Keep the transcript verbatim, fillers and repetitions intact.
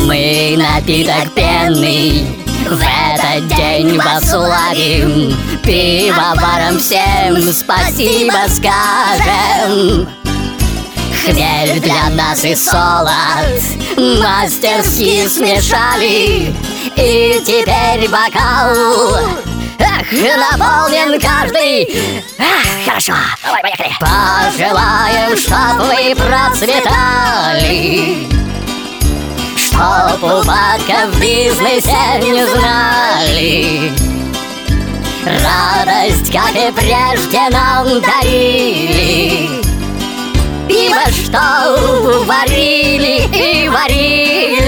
Мы напиток пенный в этот день вас славим, пивоварам всем спасибо скажем. Хмель для нас и солод мастерски смешали, и теперь бокал, ах, наполнен каждый. Ах, хорошо, давай, поехали. Пожелаем, чтоб вы процветали, чтоб упадка в бизнесе не знали. Радость, как и прежде, нам дарили, пиво, что варили и варили.